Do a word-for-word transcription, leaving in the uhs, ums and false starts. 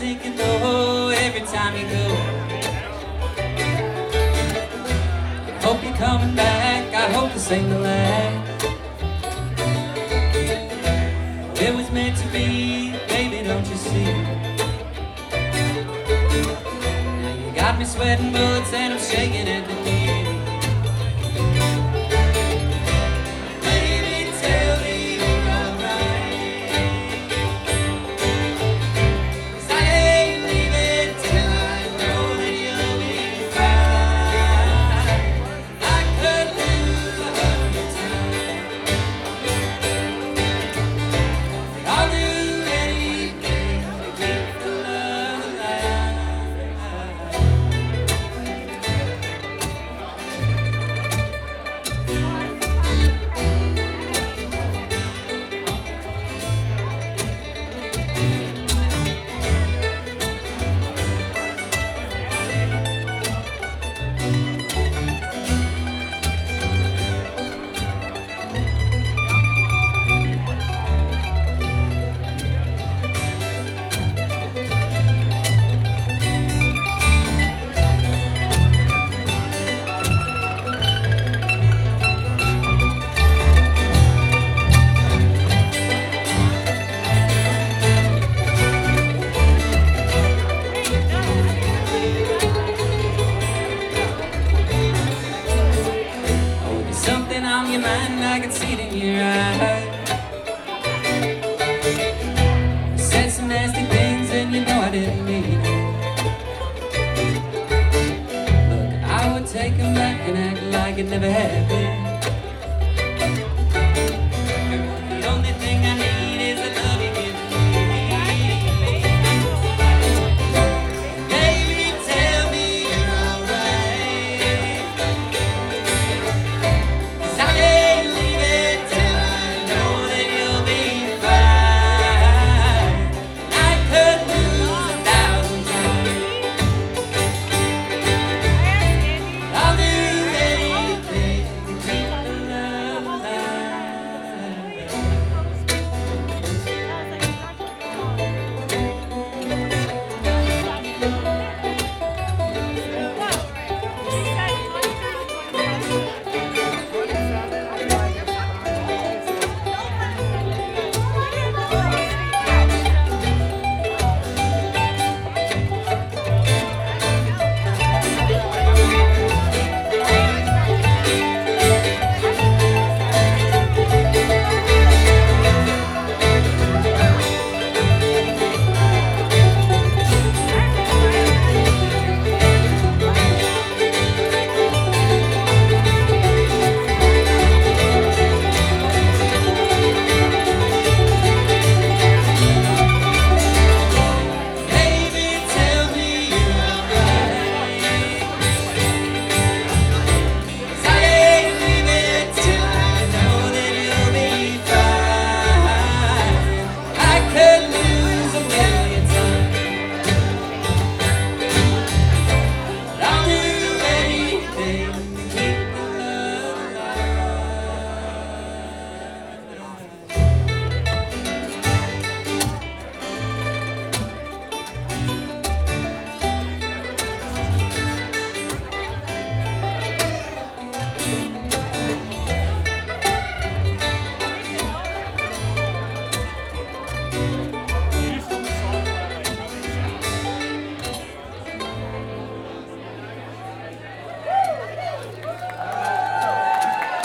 sinking low every time you go. I hope you're coming back, I hope this ain't the last. It was meant to be, baby, don't you see? Now you got me sweating bullets and I'm shaking at the knee. Something on your mind, I can see it in your eyes. You said some nasty things and you know I didn't mean it. Look, I would take them back and act like it never happened.